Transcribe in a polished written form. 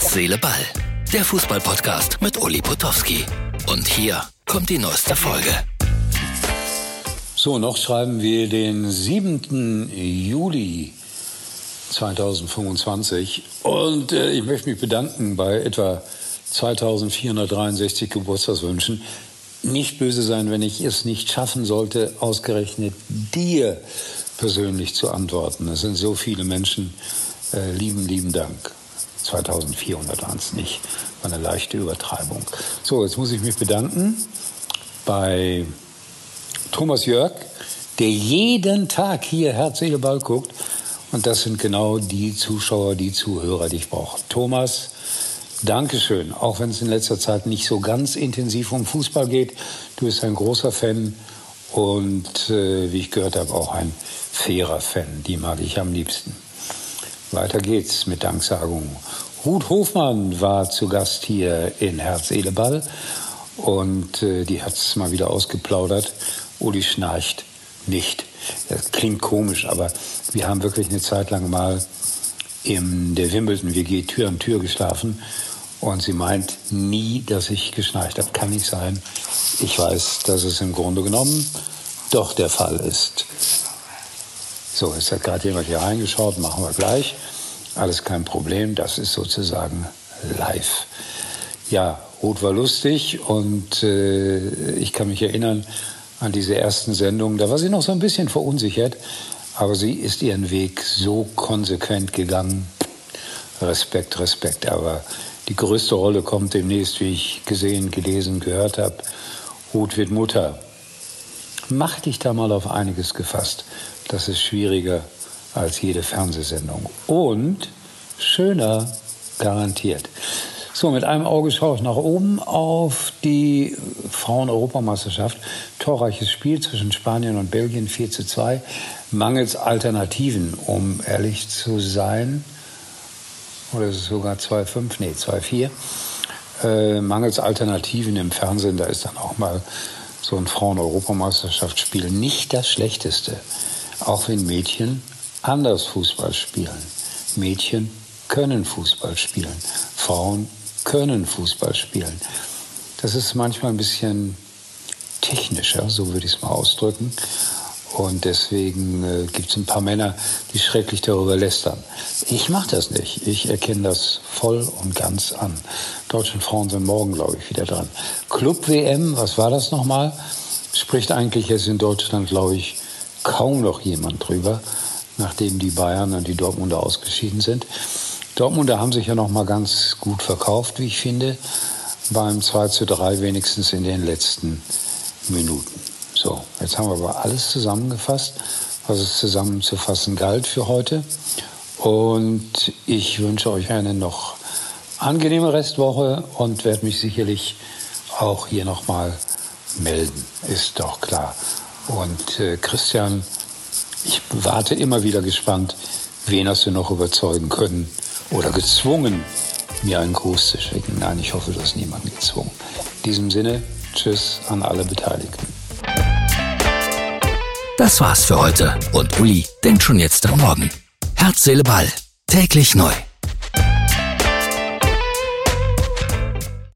Herz, Seele, Ball. Der Fußball-Podcast mit Uli Potowski. Und hier kommt die neueste Folge. So, noch schreiben wir den 7. Juli 2025 und ich möchte mich bedanken bei etwa 2463 Geburtstagswünschen. Nicht böse sein, wenn ich es nicht schaffen sollte, ausgerechnet dir persönlich zu antworten. Es sind so viele Menschen. Lieben Dank. 2400 waren es nicht. War eine leichte Übertreibung. So, jetzt muss ich mich bedanken bei Thomas Jörg, der jeden Tag hier Herz, Seele, Ball guckt. Und das sind genau die Zuschauer, die Zuhörer, die ich brauche. Thomas, Dankeschön. Auch wenn es in letzter Zeit nicht so ganz intensiv um Fußball geht. Du bist ein großer Fan und, wie ich gehört habe, auch ein fairer Fan. Die mag ich am liebsten. Weiter geht's mit Danksagungen. Ruth Hofmann war zu Gast hier in Herz, Seele, Ball und die hat es mal wieder ausgeplaudert. Uli schnarcht nicht. Das klingt komisch, aber wir haben wirklich eine Zeit lang mal in der Wimbledon WG Tür an Tür geschlafen und sie meint nie, dass ich geschnarcht habe. Kann nicht sein. Ich weiß, dass es im Grunde genommen doch der Fall ist. So, jetzt hat gerade jemand hier reingeschaut, machen wir gleich. Alles kein Problem, das ist sozusagen live. Ja, Ruth war lustig und ich kann mich erinnern an diese ersten Sendungen. Da war sie noch so ein bisschen verunsichert, aber sie ist ihren Weg so konsequent gegangen. Respekt. Aber die größte Rolle kommt demnächst, wie ich gesehen, gelesen, gehört habe. Ruth wird Mutter. Mach dich da mal auf einiges gefasst. Das ist schwieriger als jede Fernsehsendung. Und schöner, garantiert. So, mit einem Auge schaue ich nach oben auf die Frauen-Europameisterschaft. Torreiches Spiel zwischen Spanien und Belgien, 4:2. Mangels Alternativen, um ehrlich zu sein. Oder ist es sogar 2:5? Nee, 2:4. Mangels Alternativen im Fernsehen, da ist dann auch mal so ein Frauen-Europameisterschaftsspiel nicht das Schlechteste. Auch wenn Mädchen anders Fußball spielen. Mädchen können Fußball spielen. Frauen können Fußball spielen. Das ist manchmal ein bisschen technischer, so würde ich es mal ausdrücken. Und deswegen gibt es ein paar Männer, die schrecklich darüber lästern. Ich mache das nicht. Ich erkenne das voll und ganz an. Deutsche Frauen sind morgen, glaube ich, wieder dran. Club-WM, was war das nochmal? Spricht eigentlich jetzt in Deutschland, glaube ich, kaum noch jemand drüber, nachdem die Bayern und die Dortmunder ausgeschieden sind. Dortmunder haben sich ja noch mal ganz gut verkauft, wie ich finde, beim 2:3 wenigstens in den letzten Minuten. So, jetzt haben wir aber alles zusammengefasst, was es zusammenzufassen galt für heute. Und ich wünsche euch eine noch angenehme Restwoche und werde mich sicherlich auch hier noch mal melden, ist doch klar. Und Christian, ich warte immer wieder gespannt, wen hast du noch überzeugen können oder gezwungen, mir einen Gruß zu schicken. Nein, ich hoffe, du hast niemanden gezwungen. In diesem Sinne, tschüss an alle Beteiligten. Das war's für heute und Uli denkt schon jetzt am Morgen. Herz, Seele, Ball. Täglich neu.